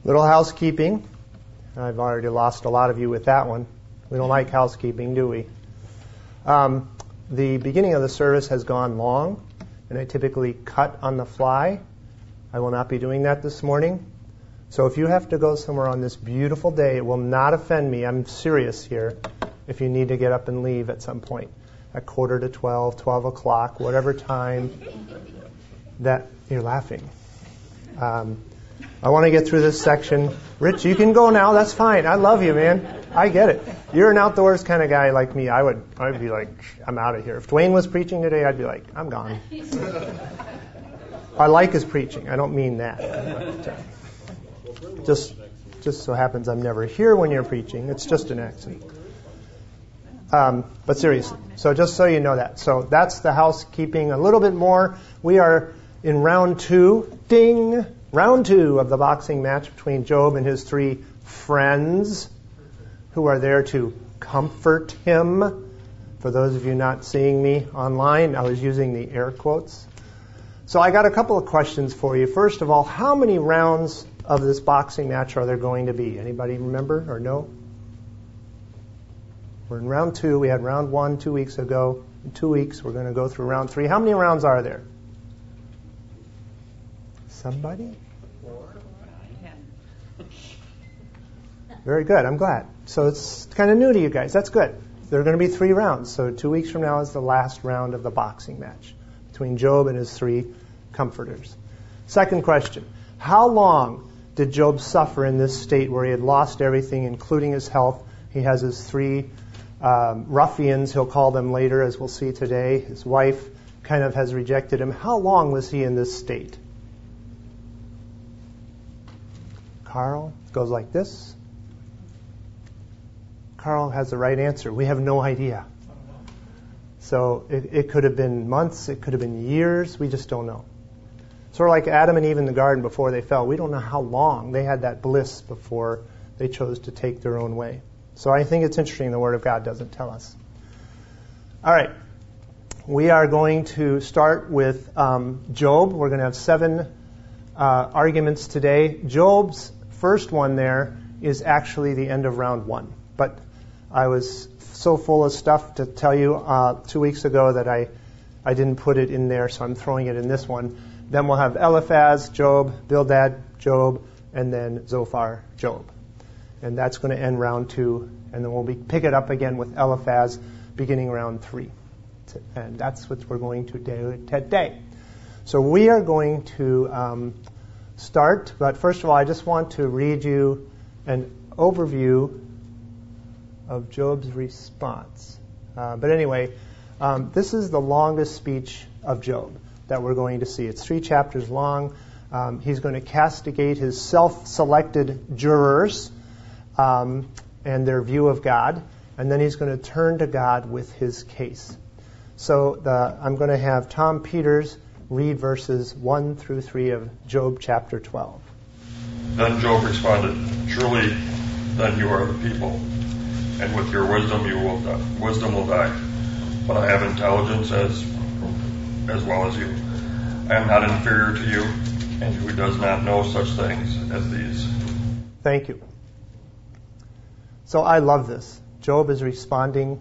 Little housekeeping. I've already lost a lot of you with that one. We don't like housekeeping, do we? The beginning of the service has gone long, and I typically cut on the fly. I will not be doing that this morning. So if you have to go somewhere on this beautiful day, it will not offend me. I'm serious here. If you need to get up and leave at some point, at 11:45, 12 o'clock, whatever time that you're laughing. I want to get through this section. Rich, you can go now. That's fine. I love you, man. I get it. You're an outdoors kind of guy like me. I'd be like, I'm out of here. If Dwayne was preaching today, I'd be like, I'm gone. I like his preaching. I don't mean that. But, just so happens I'm never here when you're preaching. It's just an accident. But seriously, so just so you know that. So that's the housekeeping. A little bit more. We are in round 2. Ding! Round 2 of the boxing match between Job and his 3 friends who are there to comfort him. For those of you not seeing me online, I was using the air quotes. So I got a couple of questions for you. First of all, how many rounds of this boxing match are there going to be? Anybody remember or know? We're in round 2. We had round 1 2 weeks ago. In 2 weeks, we're going to go through round 3. How many rounds are there? Somebody? 4. Very good. I'm glad. So it's kind of new to you guys. That's good. There are going to be 3 rounds. So 2 weeks from now is the last round of the boxing match between Job and his 3 comforters. Second question. How long did Job suffer in this state where he had lost everything, including his health? He has his 3 ruffians, he'll call them later, as we'll see today. His wife kind of has rejected him. How long was he in this state? Carl goes like this. Carl has the right answer. We have no idea. So it could have been months, it could have been years, we just don't know. Sort of like Adam and Eve in the garden before they fell. We don't know how long they had that bliss before they chose to take their own way. So I think it's interesting the Word of God doesn't tell us. All right. We are going to start with Job. We're going to have 7 arguments today. Job's first one there is actually the end of round 1. But I was so full of stuff to tell you 2 weeks ago that I didn't put it in there, so I'm throwing it in this one. Then we'll have Eliphaz, Job, Bildad, Job, and then Zophar, Job. And that's going to end round 2. And then we'll pick it up again with Eliphaz beginning round 3. And that's what we're going to do today. So we are going to start. But first of all, I just want to read you an overview of Job's response. But anyway, this is the longest speech of Job that we're going to see. It's 3 chapters long. He's going to castigate his self-selected jurors and their view of God, and then he's going to turn to God with his case. So I'm going to have Tom Peters read verses 1 through 3 of Job chapter 12. Then Job responded, "Surely then you are the people, and with your wisdom wisdom will die. But I have intelligence as well as you. I am not inferior to you, and who does not know such things as these?" Thank you. So I love this. Job is responding.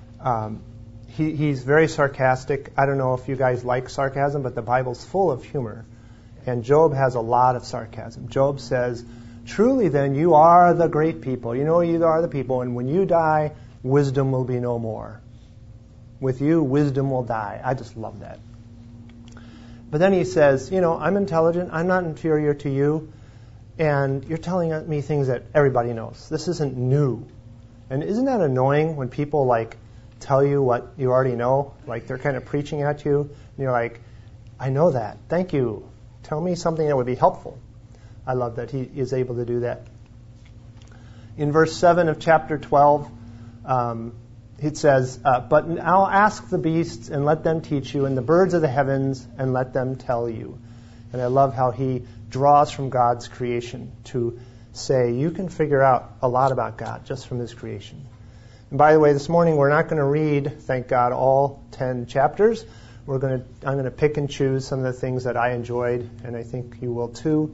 He's very sarcastic. I don't know if you guys like sarcasm, but the Bible's full of humor. And Job has a lot of sarcasm. Job says, "Truly then you are the great people. You know you are the people. And when you die, wisdom will be no more. With you, wisdom will die." I just love that. But then he says, I'm intelligent. I'm not inferior to you. And you're telling me things that everybody knows. This isn't new. And isn't that annoying when people tell you what you already know? Like they're kind of preaching at you. And you're like, I know that. Thank you. Tell me something that would be helpful. I love that he is able to do that. In verse 7 of chapter 12, it says, "But I'll ask the beasts and let them teach you, and the birds of the heavens and let them tell you." And I love how he draws from God's creation to say, you can figure out a lot about God just from his creation. And by the way, this morning we're not going to read, thank God, all 10 chapters. I'm going to pick and choose some of the things that I enjoyed, and I think you will too.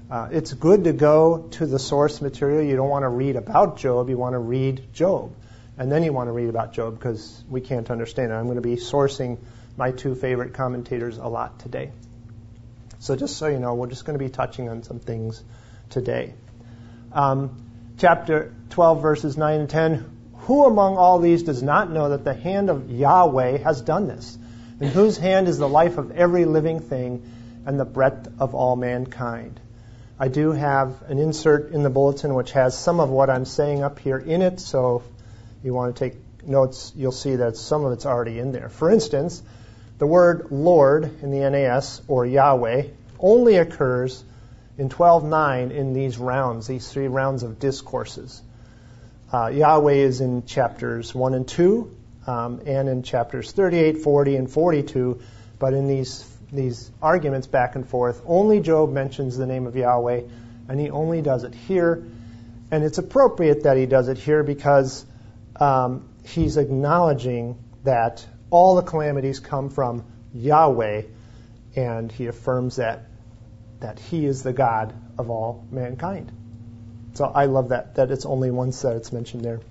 It's good to go to the source material. You don't want to read about Job. You want to read Job. And then you want to read about Job because we can't understand it. I'm going to be sourcing my two favorite commentators a lot today. So just so you know, we're just going to be touching on some things today. Chapter 12, verses 9 and 10. Who among all these does not know that the hand of Yahweh has done this? In whose hand is the life of every living thing and the breath of all mankind? I do have an insert in the bulletin which has some of what I'm saying up here in it, so if you want to take notes, you'll see that some of it's already in there. For instance, the word Lord in the NAS, or Yahweh, only occurs in 12:9 in these rounds, these three rounds of discourses. Yahweh is in chapters 1 and 2, and in chapters 38, 40, and 42, but in these arguments back and forth, only Job mentions the name of Yahweh, and he only does it here. And it's appropriate that he does it here because he's acknowledging that all the calamities come from Yahweh, and he affirms that he is the God of all mankind. So I love that it's only once that it's mentioned there.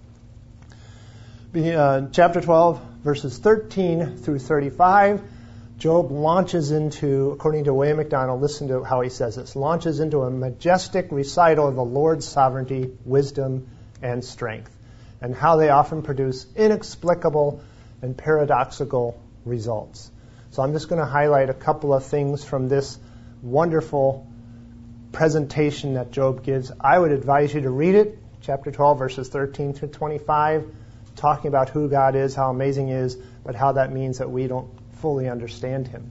Chapter 12, verses 13 through 35, Job launches into, according to William MacDonald, listen to how he says this, launches into a majestic recital of the Lord's sovereignty, wisdom, and strength, and how they often produce inexplicable and paradoxical results. So I'm just going to highlight a couple of things from this wonderful presentation that Job gives. I would advise you to read it, chapter 12, verses 13 through 25, talking about who God is, how amazing He is, but how that means that we don't fully understand Him.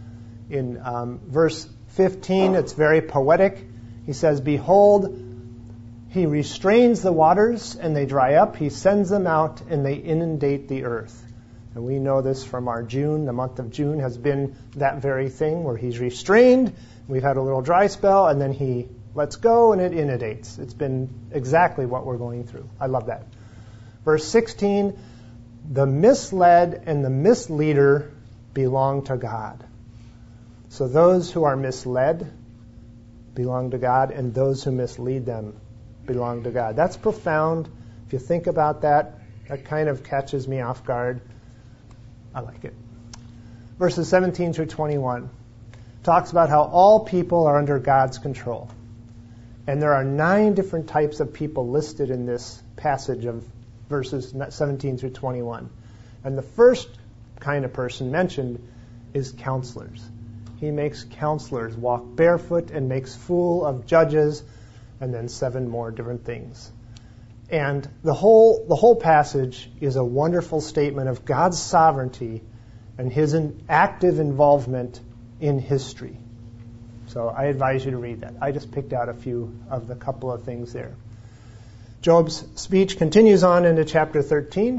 In verse 15, it's very poetic. He says, "Behold, He restrains the waters, and they dry up. He sends them out, and they inundate the earth." And we know this from our June. The month of June has been that very thing, where He's restrained. We've had a little dry spell, and then He lets go, and it inundates. It's been exactly what we're going through. I love that. Verse 16, "The misled and the misleader belong to God." So those who are misled belong to God, and those who mislead them belong to God. That's profound. If you think about that, that kind of catches me off guard. I like it. Verses 17 through 21 talks about how all people are under God's control. And there are 9 different types of people listed in this passage of verses 17 through 21. And the first kind of person mentioned is counselors. He makes counselors walk barefoot and makes fool of judges, and then 7 more different things. And the whole passage is a wonderful statement of God's sovereignty and His active involvement in history. So I advise you to read that. I just picked out a few of the couple of things there. Job's speech continues on into chapter 13.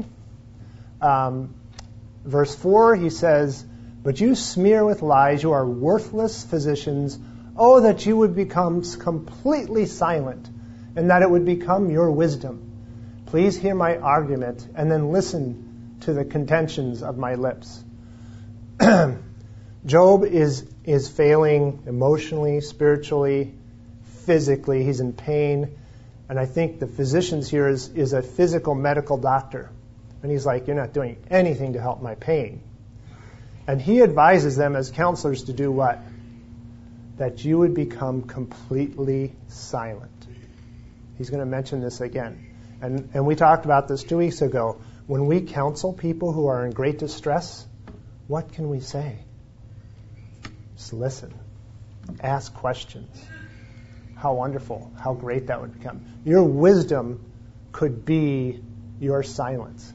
Verse 4, he says, "But you smear with lies, you are worthless physicians. Oh, that you would become completely silent, and that it would become your wisdom. Please hear my argument, and then listen to the contentions of my lips." Job is failing emotionally, spiritually, physically. He's in pain. And I think the physicians here is a physical medical doctor. And he's like, "You're not doing anything to help my pain." And he advises them as counselors to do what? That you would become completely silent. He's going to mention this again. And we talked about this 2 weeks ago. When we counsel people who are in great distress, what can we say? Just listen. Ask questions. How wonderful, how great that would become. Your wisdom could be your silence.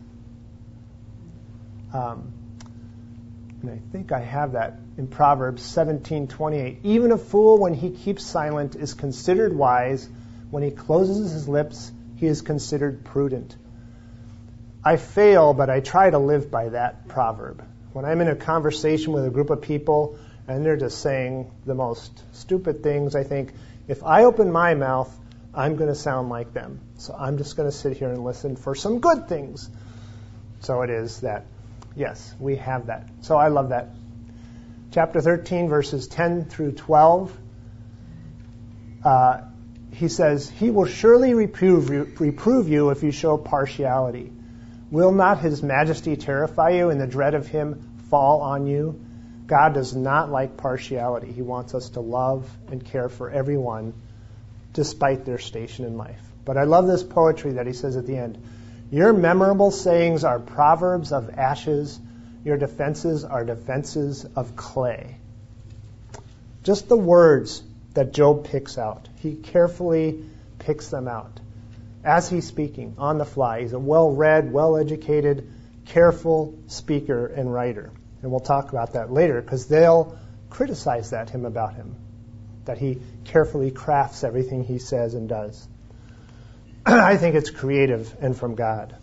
And I think I have that in Proverbs 17:28. "Even a fool, when he keeps silent, is considered wise. When he closes his lips, he is considered prudent." I fail, but I try to live by that proverb. When I'm in a conversation with a group of people and they're just saying the most stupid things, I think, if I open my mouth, I'm going to sound like them. So I'm just going to sit here and listen for some good things. So it is that, yes, we have that. So I love that. Chapter 13, verses 10 through 12. he says, he will surely reprove you if you show partiality. Will not his majesty terrify you and the dread of him fall on you? God does not like partiality. He wants us to love and care for everyone despite their station in life. But I love this poetry that he says at the end. Your memorable sayings are proverbs of ashes. Your defenses are defenses of clay. Just the words that Job picks out. He carefully picks them out as he's speaking on the fly. He's a well-read, well-educated, careful speaker and writer. And we'll talk about that later because they'll criticize him about him, that he carefully crafts everything he says and does. I think it's creative and from God.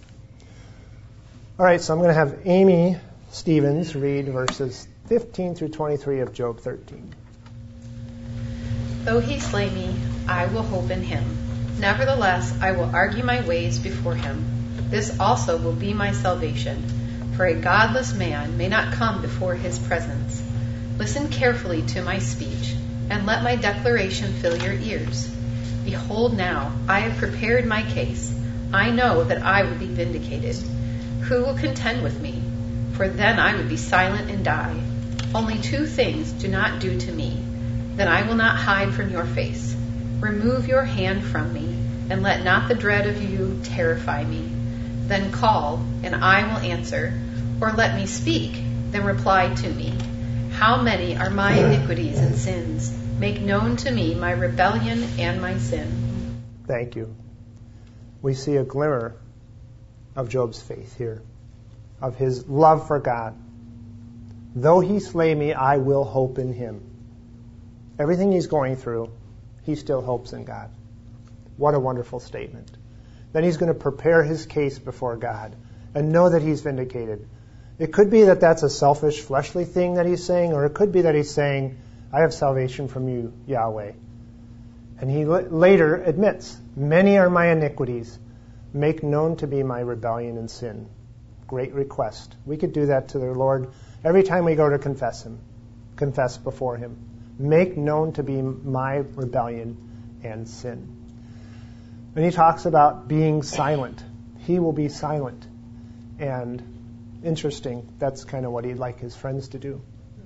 All right, so I'm going to have Amy Stevens read verses 15 through 23 of Job 13. Though he slay me, I will hope in him. Nevertheless, I will argue my ways before him. This also will be my salvation. For a godless man may not come before his presence. Listen carefully to my speech, and let my declaration fill your ears. Behold now, I have prepared my case. I know that I will be vindicated. Who will contend with me? For then I would be silent and die. Only two things do not do to me. Then I will not hide from your face. Remove your hand from me, and let not the dread of you terrify me. Then call, and I will answer. Or let me speak, then reply to me. How many are my iniquities and sins? Make known to me my rebellion and my sin. Thank you. We see a glimmer of Job's faith here, of his love for God. Though he slay me, I will hope in him. Everything he's going through, he still hopes in God. What a wonderful statement. Then he's going to prepare his case before God and know that he's vindicated. It could be that that's a selfish, fleshly thing that he's saying, or it could be that he's saying, I have salvation from you, Yahweh. And he later admits, many are my iniquities. Make known to me my rebellion and sin. Great request. We could do that to the Lord every time we go to confess before him. Make known to be my rebellion and sin. And he talks about being silent. He will be silent. And interesting, that's kind of what he'd like his friends to do.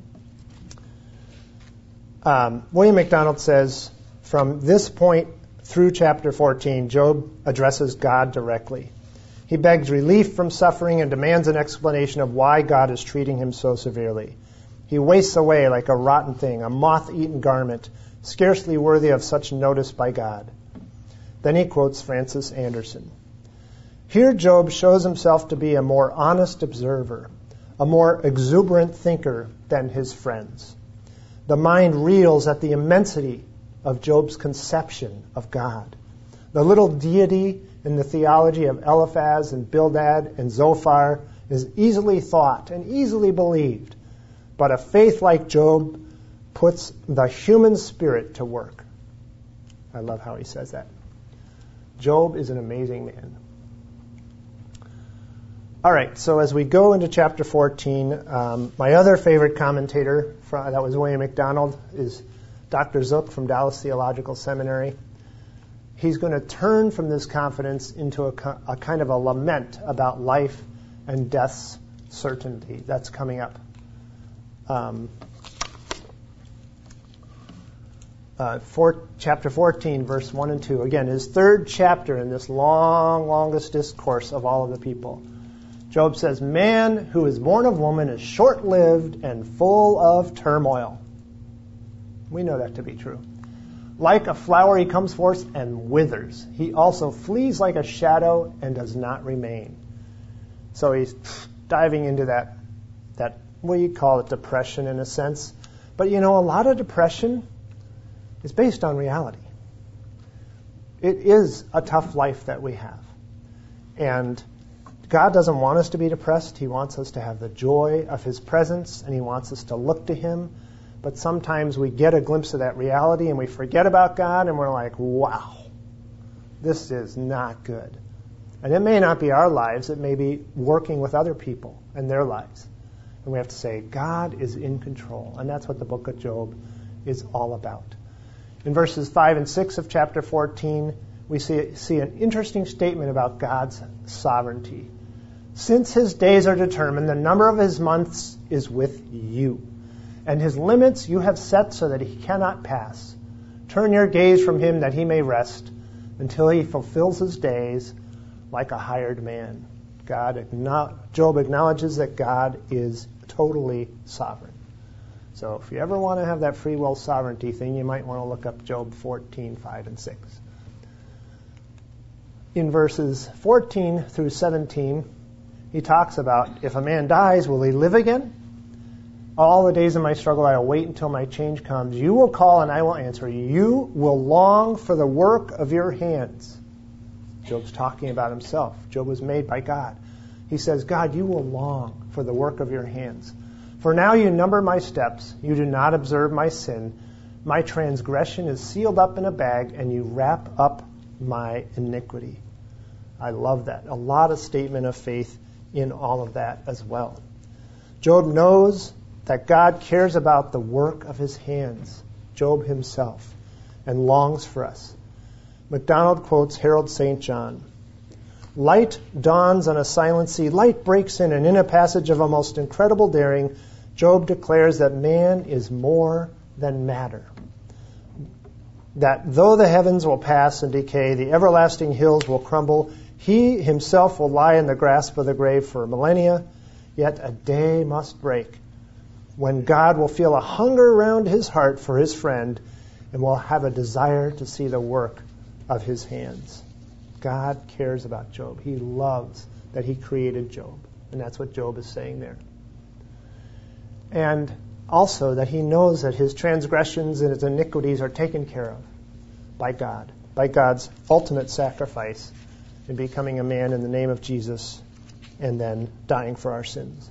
William MacDonald says, from this point through chapter 14, Job addresses God directly. He begs relief from suffering and demands an explanation of why God is treating him so severely. He wastes away like a rotten thing, a moth-eaten garment, scarcely worthy of such notice by God. Then he quotes Francis Anderson. Here Job shows himself to be a more honest observer, a more exuberant thinker than his friends. The mind reels at the immensity of Job's conception of God. The little deity in the theology of Eliphaz and Bildad and Zophar is easily thought and easily believed, but a faith like Job puts the human spirit to work. I love how he says that. Job is an amazing man. All right, so as we go into chapter 14, my other favorite commentator, that was William MacDonald, is Dr. Zook from Dallas Theological Seminary. He's going to turn from this confidence into a kind of a lament about life and death's certainty. That's coming up. Chapter 14, verse 1 and 2. Again, his third chapter in this longest discourse of all of the people. Job says, man who is born of woman is short-lived and full of turmoil. We know that to be true. Like a flower he comes forth and withers. He also flees like a shadow and does not remain. So he's diving into that what you call it, depression in a sense. But a lot of depression is based on reality. It is a tough life that we have. And God doesn't want us to be depressed. He wants us to have the joy of his presence, and he wants us to look to him. But sometimes we get a glimpse of that reality and we forget about God, and we're like, wow, this is not good. And it may not be our lives. It may be working with other people and their lives. And we have to say, God is in control. And that's what the book of Job is all about. In verses 5 and 6 of chapter 14, we see an interesting statement about God's sovereignty. Since his days are determined, the number of his months is with you, and his limits you have set so that he cannot pass. Turn your gaze from him that he may rest until he fulfills his days like a hired man. Job acknowledges that God is totally sovereign. So if you ever want to have that free will sovereignty thing, you might want to look up Job 14, 5, and 6. In verses 14 through 17, he talks about, if a man dies, will he live again? All the days of my struggle I will wait until my change comes. You will call and I will answer. You will long for the work of your hands. Job's talking about himself. Job was made by God. He says, God, you will long for the work of your hands. For now you number my steps. You do not observe my sin. My transgression is sealed up in a bag, and you wrap up my iniquity. I love that. A lot of statement of faith in all of that as well. Job knows that God cares about the work of his hands, Job himself, and longs for us. MacDonald quotes Harold St. John. Light dawns on a silent sea. Light breaks in, and in a passage of a most incredible daring, Job declares that man is more than matter. That though the heavens will pass and decay, the everlasting hills will crumble, he himself will lie in the grasp of the grave for millennia, yet a day must break when God will feel a hunger around his heart for his friend and will have a desire to see the work of his hands. God cares about Job. He loves that he created Job. And that's what Job is saying there. And also that he knows that his transgressions and his iniquities are taken care of by God, by God's ultimate sacrifice in becoming a man in the name of Jesus and then dying for our sins.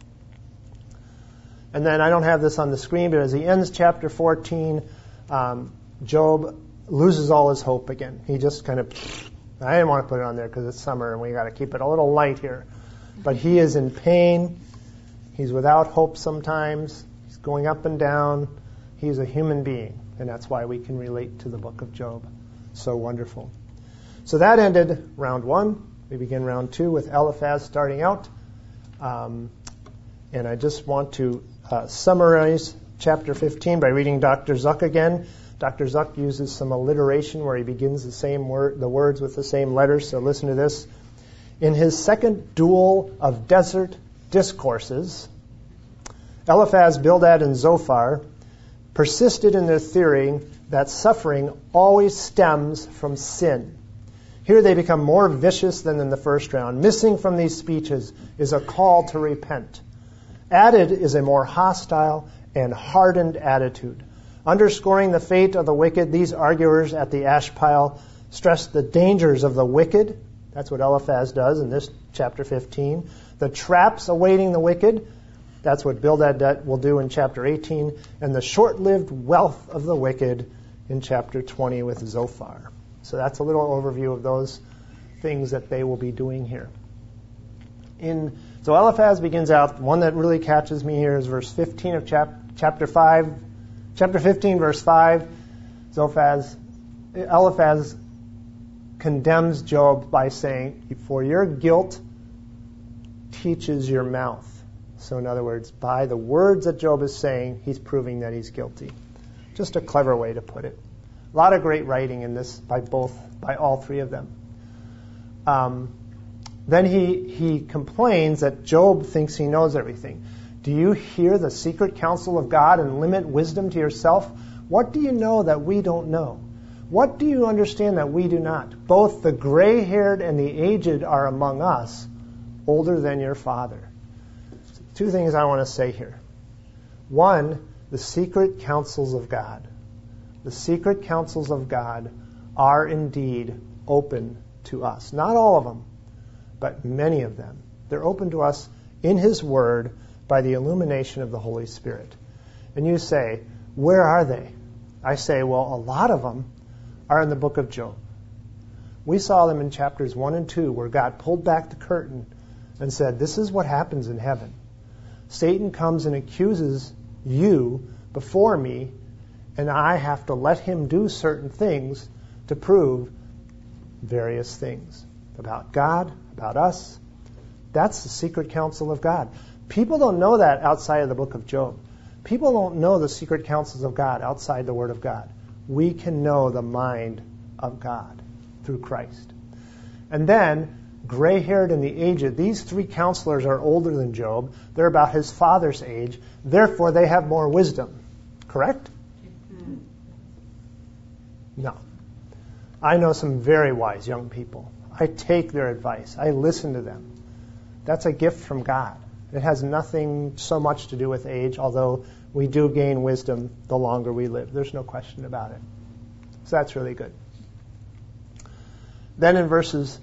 And then I don't have this on the screen, but as he ends chapter 14, Job loses all his hope again. He just kind of, I didn't want to put it on there because it's summer and we got to keep it a little light here. But he is in pain. He's without hope sometimes. He's going up and down. He's a human being. And that's why we can relate to the book of Job. So wonderful. So that ended round 1. We begin round 2 with Eliphaz starting out. And I just want to summarize chapter 15 by reading Dr. Zuck again. Dr. Zuck uses some alliteration where he begins the words with the same letters. So listen to this. In his second duel of desert discourses, Eliphaz, Bildad, and Zophar persisted in their theory that suffering always stems from sin. Here they become more vicious than in the first round. Missing from these speeches is a call to repent. Added is a more hostile and hardened attitude. Underscoring the fate of the wicked, these arguers at the ash pile stress the dangers of the wicked. That's what Eliphaz does in this chapter 15. The traps awaiting the wicked. That's what Bildad will do in chapter 18. And the short-lived wealth of the wicked in chapter 20 with Zophar. So that's a little overview of those things that they will be doing here. So Eliphaz begins out. One that really catches me here is verse 15 of chapter 5. Chapter 15, verse 5. Eliphaz condemns Job by saying, for your guilt teaches your mouth. So in other words, by the words that Job is saying, he's proving that he's guilty. Just a clever way to put it. A lot of great writing in this by all three of them. Then he complains that Job thinks he knows everything. Do you hear the secret counsel of God and limit wisdom to yourself? What do you know that we don't know? What do you understand that we do not? Both the gray-haired and the aged are among us, older than your father. So 2 things I want to say here. 1, the secret counsels of God. The secret counsels of God are indeed open to us. Not all of them, but many of them. They're open to us in His Word by the illumination of the Holy Spirit. And you say, where are they? I say, well, a lot of them are in the book of Job. We saw them in chapters 1 and 2 where God pulled back the curtain and said, this is what happens in heaven. Satan comes and accuses you before me, And I have to let him do certain things to prove various things about God, about us. That's the secret counsel of God. People don't know that outside of the book of Job. People don't know the secret counsels of God outside the Word of God. We can know the mind of God through Christ. And then, gray-haired and the aged, these three counselors are older than Job. They're about his father's age. Therefore, they have more wisdom. Correct? No. I know some very wise young people. I take their advice. I listen to them. That's a gift from God. It has nothing so much to do with age, although we do gain wisdom the longer we live. There's no question about it. So that's really good. Then in verses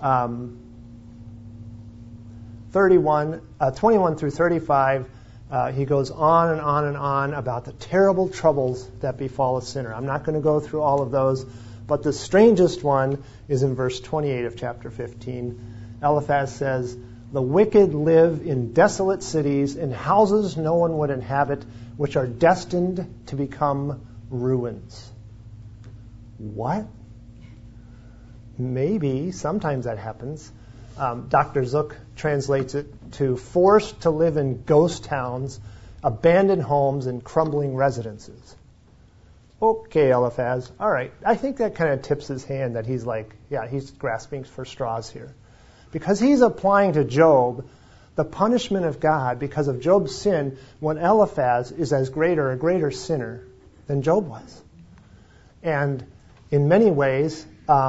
21 through 35, he goes on and on and on about the terrible troubles that befall a sinner. I'm not going to go through all of those, but the strangest one is in verse 28 of chapter 15. Eliphaz says, "The wicked live in desolate cities, in houses no one would inhabit, which are destined to become ruins." What? Maybe, sometimes that happens. Dr. Zook translates it to forced to live in ghost towns, abandoned homes, and crumbling residences. Okay, Eliphaz. All right. I think that kind of tips his hand that he's like, yeah, he's grasping for straws here. Because he's applying to Job the punishment of God because of Job's sin when Eliphaz is as great or a greater sinner than Job was. And in many ways,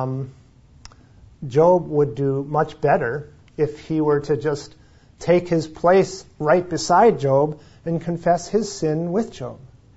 Job would do much better if he were to just take his place right beside Job and confess his sin with Job.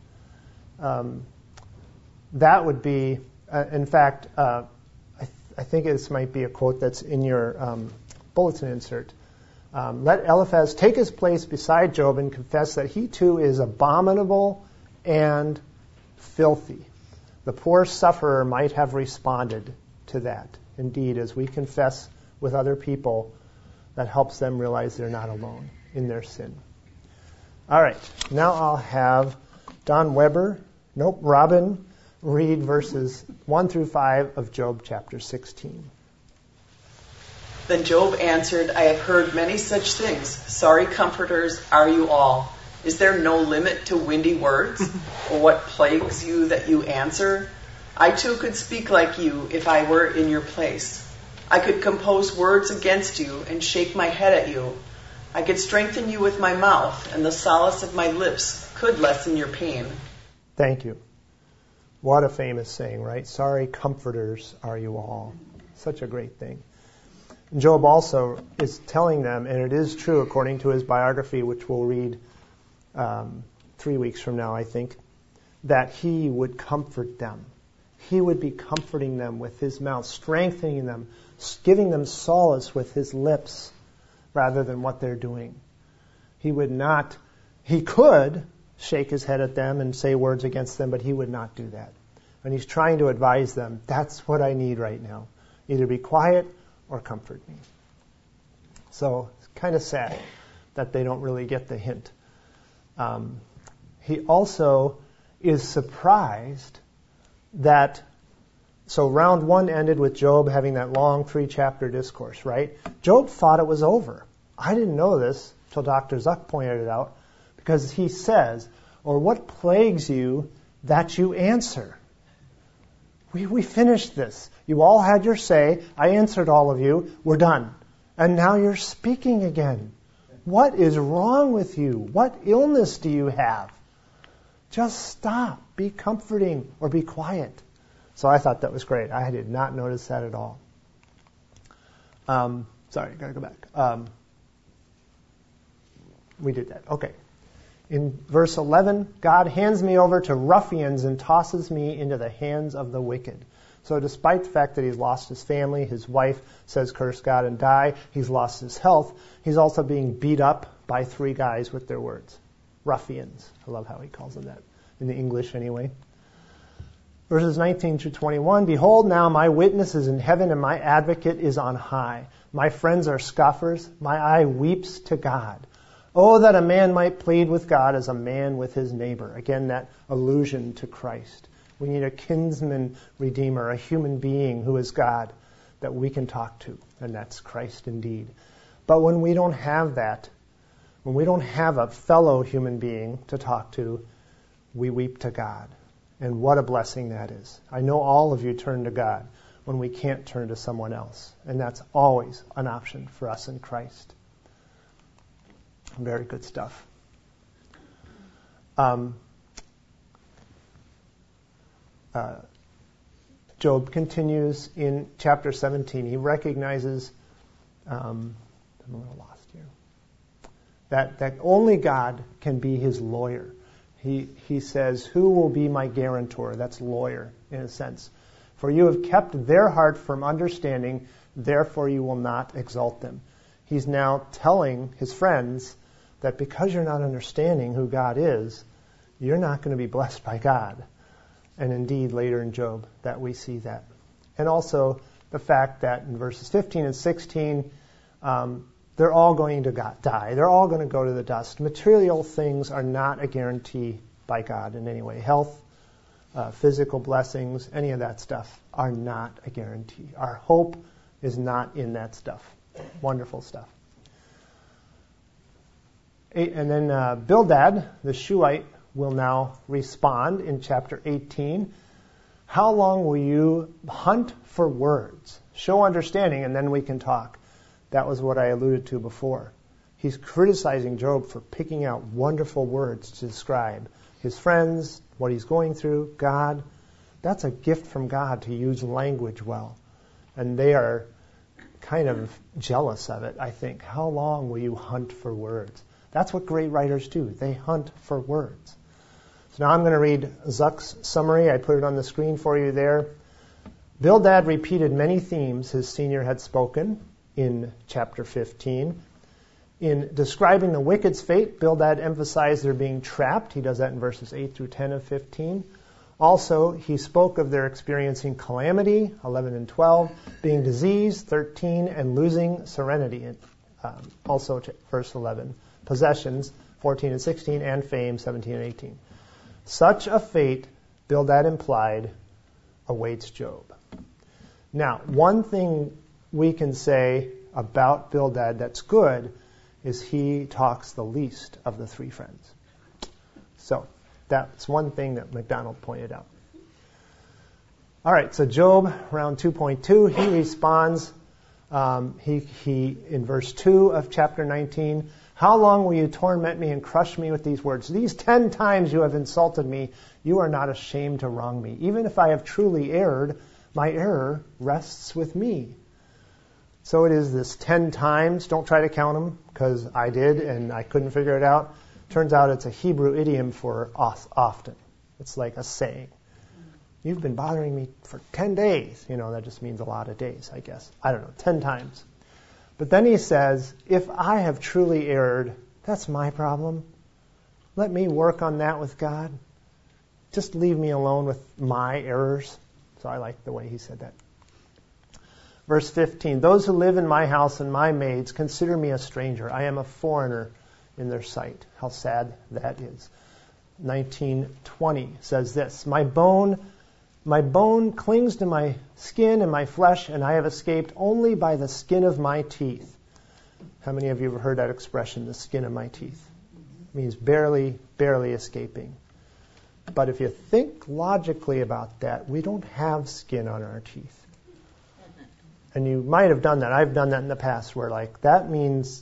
That would be, in fact, I think this might be a quote that's in your bulletin insert. Let Eliphaz take his place beside Job and confess that he too is abominable and filthy. The poor sufferer might have responded to that. Indeed, as we confess with other people, that helps them realize they're not alone in their sin. All right, now I'll have Robin, read verses 1 through 5 of Job chapter 16. Then Job answered, "I have heard many such things. Sorry comforters are you all. Is there no limit to windy words? Or what plagues you that you answer? I too could speak like you if I were in your place. I could compose words against you and shake my head at you. I could strengthen you with my mouth, and the solace of my lips could lessen your pain." Thank you. What a famous saying, right? Sorry comforters are you all. Such a great thing. Job also is telling them, and it is true according to his biography, which we'll read 3 weeks from now, I think, that he would comfort them. He would be comforting them with his mouth, strengthening them, giving them solace with his lips rather than what they're doing. He could shake his head at them and say words against them, but he would not do that. And he's trying to advise them, that's what I need right now. Either be quiet or comfort me. So it's kind of sad that they don't really get the hint. He also is surprised that, so round 1 ended with Job having that long 3-chapter discourse, right? Job thought it was over. I didn't know this till Dr. Zuck pointed it out, because he says, "Or what plagues you that you answer?" We finished this. You all had your say. I answered all of you. We're done. And now you're speaking again. What is wrong with you? What illness do you have? Just stop. Be comforting or be quiet. So I thought that was great. I did not notice that at all. Sorry, got to go back. We did that. Okay. In verse 11, God hands me over to ruffians and tosses me into the hands of the wicked. So despite the fact that he's lost his family, his wife says curse God and die, he's lost his health, he's also being beat up by 3 guys with their words. Ruffians. I love how he calls them that, in the English anyway. Verses 19 through 21, "Behold, now my witness is in heaven and my advocate is on high. My friends are scoffers. My eye weeps to God. Oh, that a man might plead with God as a man with his neighbor. Again, that allusion to Christ. We need a kinsman redeemer, a human being who is God that we can talk to, and that's Christ indeed. But when we don't have that, when we don't have a fellow human being to talk to, we weep to God. And what a blessing that is. I know all of you turn to God when we can't turn to someone else. And that's always an option for us in Christ. Very good stuff. Job continues in chapter 17. He recognizes, I'm a little lost here, that only God can be his lawyer. He says, who will be my guarantor? That's lawyer, in a sense. For you have kept their heart from understanding, therefore you will not exalt them. He's now telling his friends that because you're not understanding who God is, you're not going to be blessed by God. And indeed, later in Job, that we see that. And also the fact that in verses 15 and 16, they're all going to die. They're all going to go to the dust. Material things are not a guarantee by God in any way. Health, physical blessings, any of that stuff are not a guarantee. Our hope is not in that stuff. Wonderful stuff. And then Bildad, the Shuhite, will now respond in chapter 18. How long will you hunt for words? Show understanding, and then we can talk. That was what I alluded to before. He's criticizing Job for picking out wonderful words to describe his friends, what he's going through, God. That's a gift from God to use language well. And they are kind of jealous of it, I think. How long will you hunt for words? That's what great writers do. They hunt for words. So now I'm going to read Zuck's summary. I put it on the screen for you there. Bildad repeated many themes his senior had spoken in chapter 15. In describing the wicked's fate, Bildad emphasized their being trapped. He does that in verses 8 through 10 of 15. Also, he spoke of their experiencing calamity, 11 and 12, being diseased, 13, and losing serenity, also verse 11. Possessions, 14 and 16, and fame, 17 and 18. Such a fate, Bildad implied, awaits Job. Now, one thing we can say about Bildad that's good is he talks the least of the three friends. So, that's one thing that MacDonald pointed out. All right, so Job, round 2.2, he responds, he in verse 2 of chapter 19, how long will you torment me and crush me with these words? These 10 times you have insulted me. You are not ashamed to wrong me. Even if I have truly erred, my error rests with me. So it is this 10 times. Don't try to count them, because I did and I couldn't figure it out. Turns out it's a Hebrew idiom for often. It's like a saying. You've been bothering me for 10 days. That just means a lot of days, I guess. I don't know, 10 times. But then he says, if I have truly erred, that's my problem. Let me work on that with God. Just leave me alone with my errors. So I like the way he said that. Verse 15, those who live in my house and my maids consider me a stranger. I am a foreigner in their sight. How sad that is. 19:20 says this, my bone clings to my skin and my flesh, and I have escaped only by the skin of my teeth. How many of you have heard that expression, the skin of my teeth? It means barely escaping. But if you think logically about that, we don't have skin on our teeth. And you might have done that. I've done that in the past where that means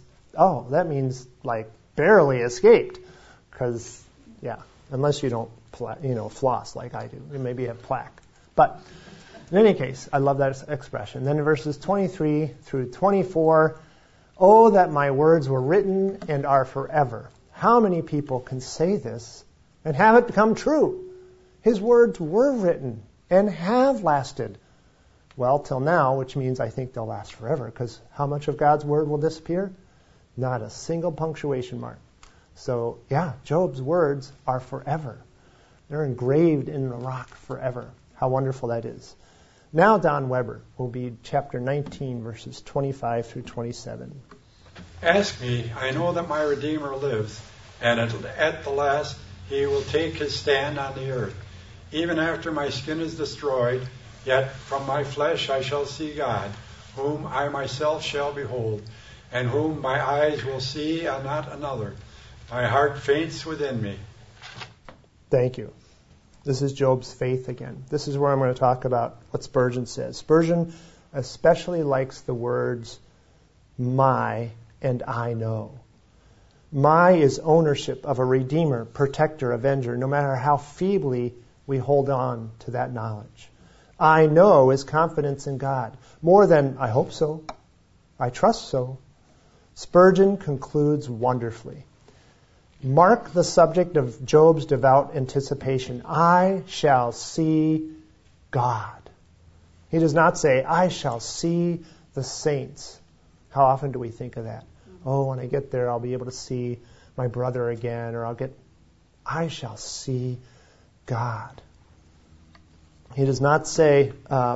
like barely escaped. Because, unless you don't floss like I do. Maybe you have plaque. But in any case, I love that expression. Then in verses 23 through 24, oh, that my words were written and are forever. How many people can say this and have it become true? His words were written and have lasted. Well, till now, which means I think they'll last forever, because how much of God's word will disappear? Not a single punctuation mark. So, Job's words are forever. They're engraved in the rock forever. How wonderful that is. Now Don Weber will be chapter 19, verses 25 through 27. Ask me, I know that my Redeemer lives, and at the last he will take his stand on the earth. Even after my skin is destroyed, yet from my flesh I shall see God, whom I myself shall behold, and whom my eyes will see and not another. My heart faints within me. Thank you. This is Job's faith again. This is where I'm going to talk about what Spurgeon says. Spurgeon especially likes the words my and I know. My is ownership of a redeemer, protector, avenger, no matter how feebly we hold on to that knowledge. I know is confidence in God. More than I hope so, I trust so. Spurgeon concludes wonderfully. Mark the subject of Job's devout anticipation. I shall see God. He does not say, I shall see the saints. How often do we think of that? Oh, when I get there, I'll be able to see my brother again, or I shall see God. He does not say,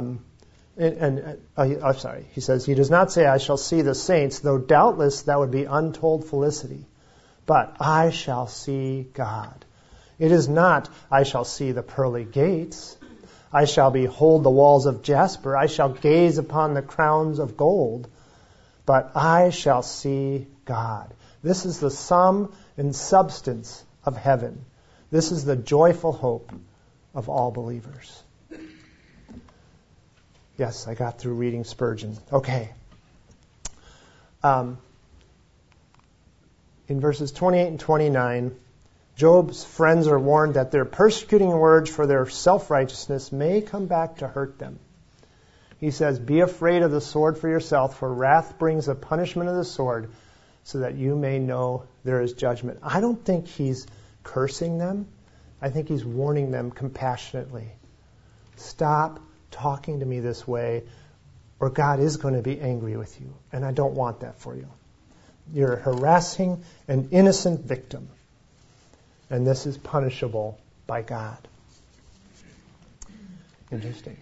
he says, he does not say, I shall see the saints, though doubtless that would be untold felicity. But I shall see God. It is not, I shall see the pearly gates. I shall behold the walls of jasper. I shall gaze upon the crowns of gold. But I shall see God. This is the sum and substance of heaven. This is the joyful hope of all believers. Yes, I got through reading Spurgeon. Okay. In verses 28 and 29, Job's friends are warned that their persecuting words for their self-righteousness may come back to hurt them. He says, be afraid of the sword for yourself, for wrath brings the punishment of the sword, so that you may know there is judgment. I don't think he's cursing them. I think he's warning them compassionately. Stop talking to me this way, or God is going to be angry with you, and I don't want that for you. You're harassing an innocent victim, and this is punishable by God. Interesting.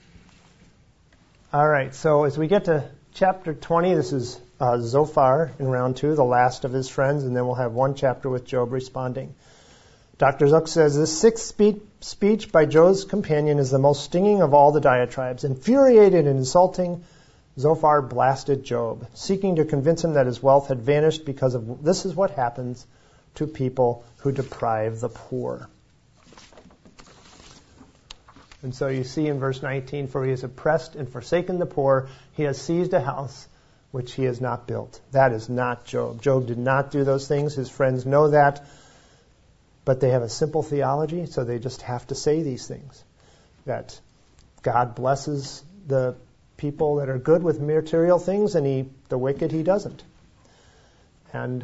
All right, so as we get to chapter 20, this is Zophar in round 2, the last of his friends, and then we'll have one chapter with Job responding. Dr. Zook says, this sixth speech by Job's companion is the most stinging of all the diatribes. Infuriated and insulting, Zophar blasted Job, seeking to convince him that his wealth had vanished because of this is what happens to people who deprive the poor. And so you see in verse 19, for he has oppressed and forsaken the poor, he has seized a house which he has not built. That is not Job. Job did not do those things. His friends know that. But they have a simple theology, so they just have to say these things. That God blesses the people that are good with material things, and the wicked he doesn't. And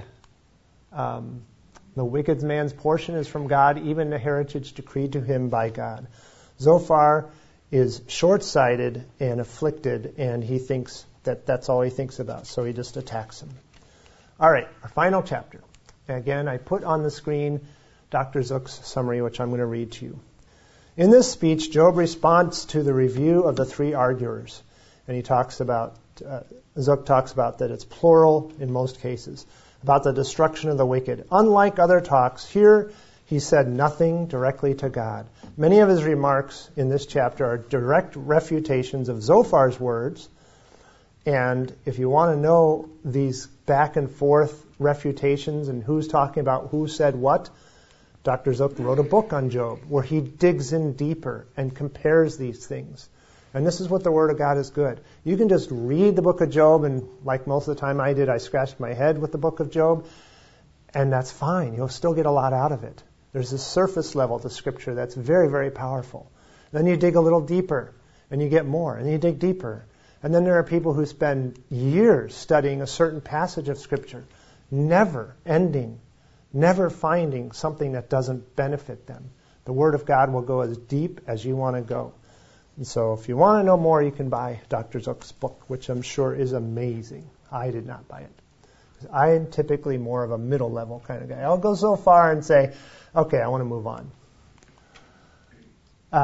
the wicked man's portion is from God, even the heritage decreed to him by God. Zophar is short-sighted and afflicted, and he thinks that that's all he thinks about, so he just attacks him. All right, our final chapter. Again, I put on the screen Dr. Zook's summary, which I'm going to read to you. In this speech, Job responds to the review of the three arguers, and he talks about, Zook talks about that it's plural in most cases, about the destruction of the wicked. Unlike other talks, here he said nothing directly to God. Many of his remarks in this chapter are direct refutations of Zophar's words, and if you want to know these back and forth refutations and who's talking about who said what, Dr. Zook wrote a book on Job where he digs in deeper and compares these things. And this is what the Word of God is good. You can just read the book of Job, and like most of the time I did, I scratched my head with the book of Job, and that's fine. You'll still get a lot out of it. There's a surface level to Scripture that's very, very powerful. Then you dig a little deeper, and you get more, and you dig deeper. And then there are people who spend years studying a certain passage of Scripture, never ending, never finding something that doesn't benefit them. The Word of God will go as deep as you want to go. And so if you want to know more, you can buy Dr. Zook's book, which I'm sure is amazing. I did not buy it. I am typically more of a middle level kind of guy. I'll go so far and say, okay, I want to move on.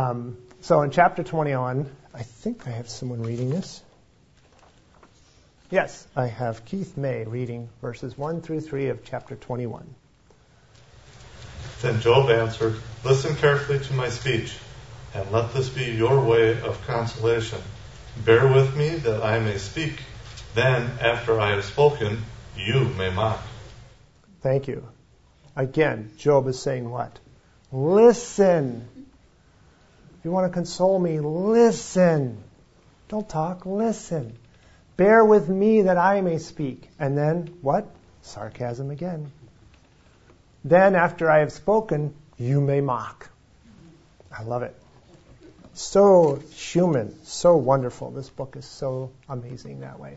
So in chapter 21, I think I have someone reading this. Yes, I have Keith May reading verses 1 through 3 of chapter 21. Then Job answered, "Listen carefully to my speech, and let this be your way of consolation. Bear with me that I may speak. Then, after I have spoken, you may mock." Thank you. Again, Job is saying what? Listen. If you want to console me, listen. Don't talk, listen. Bear with me that I may speak. And then, what? Sarcasm again. Then, after I have spoken, you may mock. I love it. So human, so wonderful. This book is so amazing that way.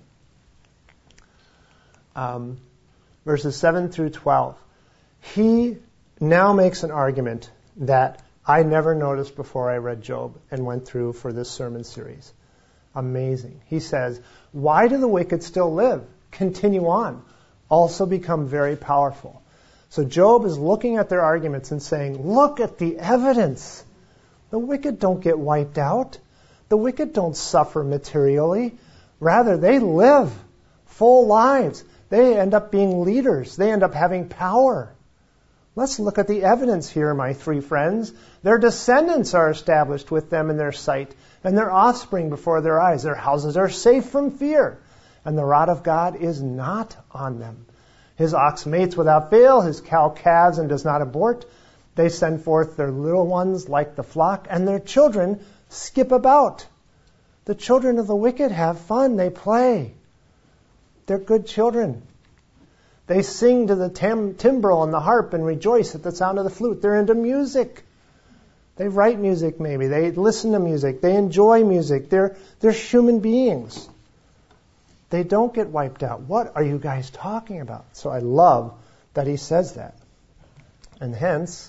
Verses 7 through 12. He now makes an argument that I never noticed before I read Job and went through for this sermon series. Amazing. He says, why do the wicked still live, continue on, also become very powerful? So Job is looking at their arguments and saying, look at the evidence. The wicked don't get wiped out. The wicked don't suffer materially. Rather, they live full lives. They end up being leaders. They end up having power. Let's look at the evidence here, my three friends. Their descendants are established with them in their sight, and their offspring before their eyes. Their houses are safe from fear, and the rod of God is not on them. His ox mates without fail, his cow calves and does not abort. They send forth their little ones like the flock, and their children skip about. The children of the wicked have fun. They play. They're good children. They sing to the timbrel and the harp and rejoice at the sound of the flute. They're into music. They write music maybe. They listen to music. They enjoy music. They're human beings. They don't get wiped out. What are you guys talking about? So I love that he says that. And hence,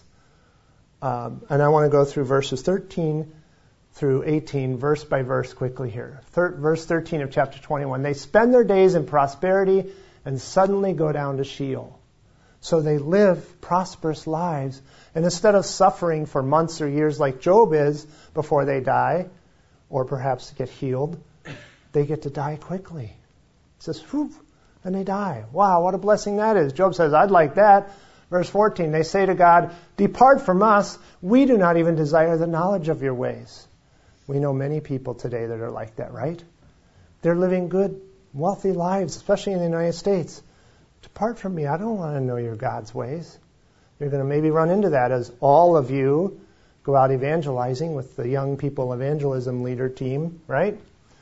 and I want to go through verses 13 through 18, verse by verse quickly here. Verse 13 of chapter 21. They spend their days in prosperity and suddenly go down to Sheol. So they live prosperous lives. And instead of suffering for months or years like Job is before they die, or perhaps get healed, they get to die quickly. It says, whoop, and they die. Wow, what a blessing that is. Job says, I'd like that. Verse 14, they say to God, depart from us. We do not even desire the knowledge of your ways. We know many people today that are like that, right? They're living good, wealthy lives, especially in the United States. Depart from me. I don't want to know your God's ways. You're going to maybe run into that as all of you go out evangelizing with the young people evangelism leader team, right?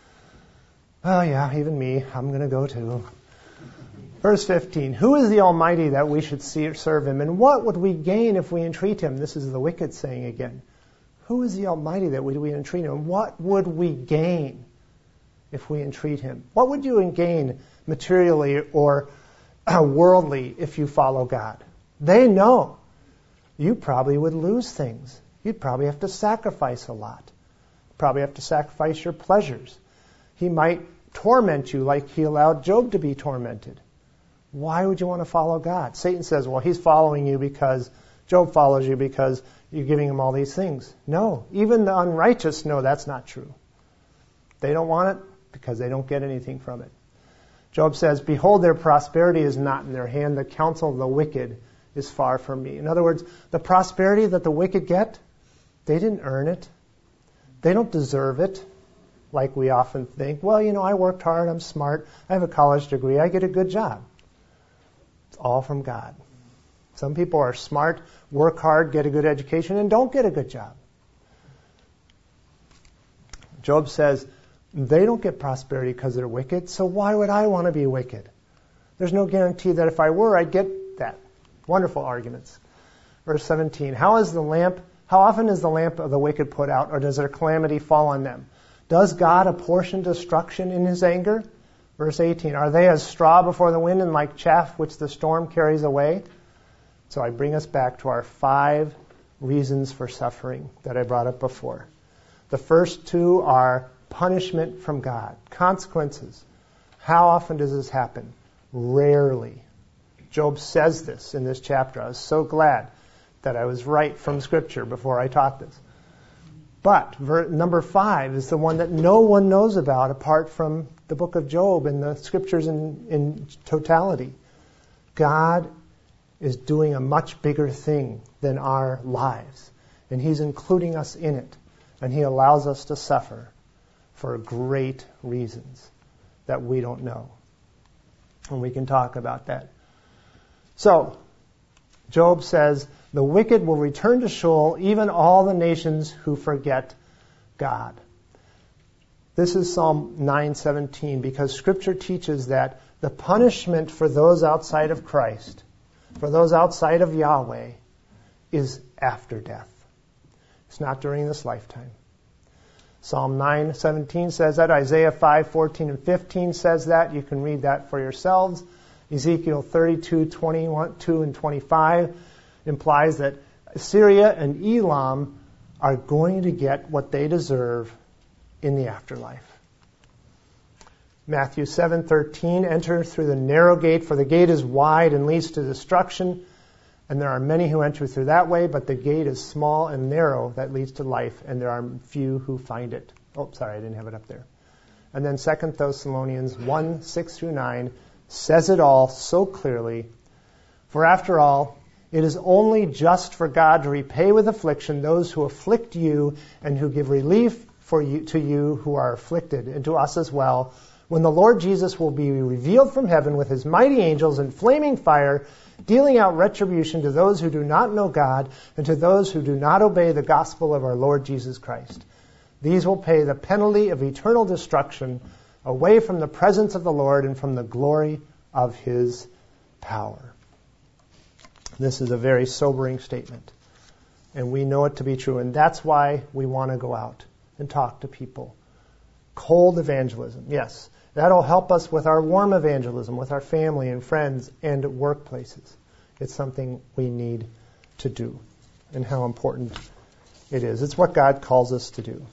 Oh yeah, even me. I'm going to go too. Verse 15, who is the Almighty that we should serve him? And what would we gain if we entreat him? This is the wicked saying again. Who is the Almighty that we entreat him? What would we gain if we entreat him? What would you gain materially or worldly if you follow God? They know. You probably would lose things. You'd probably have to sacrifice a lot. Probably have to sacrifice your pleasures. He might torment you like he allowed Job to be tormented. Why would you want to follow God? Satan says, well, he's following you because Job follows you because you're giving him all these things. No, even the unrighteous know that's not true. They don't want it because they don't get anything from it. Job says, behold, their prosperity is not in their hand. The counsel of the wicked is far from me. In other words, the prosperity that the wicked get, they didn't earn it. They don't deserve it. Like we often think, well, I worked hard, I'm smart, I have a college degree, I get a good job. It's all from God. Some people are smart, work hard, get a good education, and don't get a good job. Job says, they don't get prosperity because they're wicked, so why would I want to be wicked? There's no guarantee that if I were, I'd get that. Wonderful arguments. Verse 17, how often is the lamp of the wicked put out, or does their calamity fall on them? Does God apportion destruction in his anger? Verse 18, are they as straw before the wind and like chaff which the storm carries away? So I bring us back to our 5 reasons for suffering that I brought up before. The first 2 are punishment from God, consequences. How often does this happen? Rarely. Job says this in this chapter. I was so glad that I was right from Scripture before I taught this. But number 5 is the one that no one knows about apart from the book of Job and the scriptures in totality. God is doing a much bigger thing than our lives. And He's including us in it. And He allows us to suffer for great reasons that we don't know. And we can talk about that. So, Job says, the wicked will return to Sheol, even all the nations who forget God. This is Psalm 9:17, because Scripture teaches that the punishment for those outside of Christ, for those outside of Yahweh, is after death. It's not during this lifetime. Psalm 9:17 says that. Isaiah 5:14 and 15 says that. You can read that for yourselves. Ezekiel 32:22 and 25 implies that Assyria and Elam are going to get what they deserve in the afterlife. Matthew 7:13, enter through the narrow gate, for the gate is wide and leads to destruction, and there are many who enter through that way, but the gate is small and narrow that leads to life, and there are few who find it. Oh, sorry, I didn't have it up there. And then 2 Thessalonians 1:6-9 says it all so clearly. For after all, it is only just for God to repay with affliction those who afflict you and who give relief to you who are afflicted, and to us as well, when the Lord Jesus will be revealed from heaven with His mighty angels in flaming fire, dealing out retribution to those who do not know God and to those who do not obey the gospel of our Lord Jesus Christ. These will pay the penalty of eternal destruction away from the presence of the Lord and from the glory of His power. This is a very sobering statement, and we know it to be true, and that's why we want to go out and talk to people. Cold evangelism, yes. That'll help us with our warm evangelism, with our family and friends and workplaces. It's something we need to do, and how important it is. It's what God calls us to do.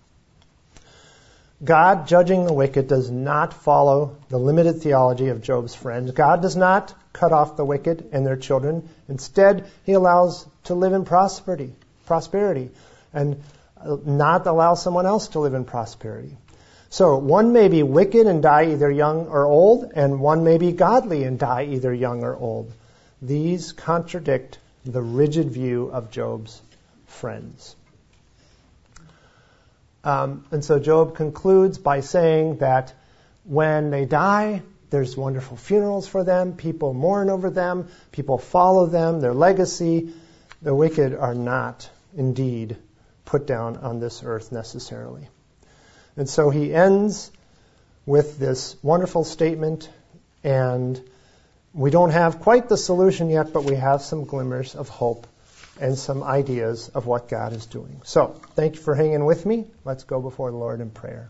God judging the wicked does not follow the limited theology of Job's friends. God does not cut off the wicked and their children. Instead, He allows to live in prosperity, and not allow someone else to live in prosperity. So one may be wicked and die either young or old, and one may be godly and die either young or old. These contradict the rigid view of Job's friends. And so Job concludes by saying that when they die, there's wonderful funerals for them, people mourn over them, people follow them, their legacy. The wicked are not indeed put down on this earth necessarily. And so he ends with this wonderful statement, and we don't have quite the solution yet, but we have some glimmers of hope and some ideas of what God is doing. So, thank you for hanging with me. Let's go before the Lord in prayer.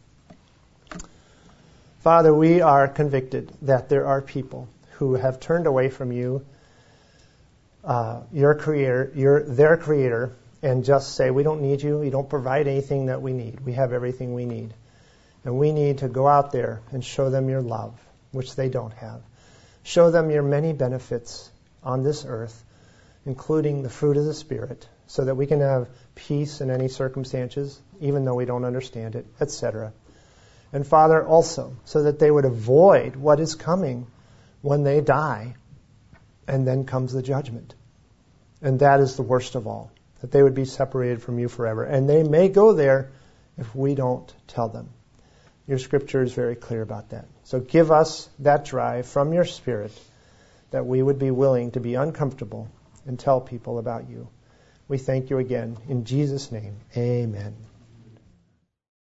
Father, we are convicted that there are people who have turned away from you, their creator, and just say, we don't need you. You don't provide anything that we need. We have everything we need. And we need to go out there and show them your love, which they don't have. Show them your many benefits on this earth, including the fruit of the Spirit, so that we can have peace in any circumstances, even though we don't understand it, etc. And Father, also, so that they would avoid what is coming when they die, and then comes the judgment. And that is the worst of all, that they would be separated from you forever. And they may go there if we don't tell them. Your Scripture is very clear about that. So give us that drive from your Spirit, that we would be willing to be uncomfortable and tell people about you. We thank you again. In Jesus' name, amen.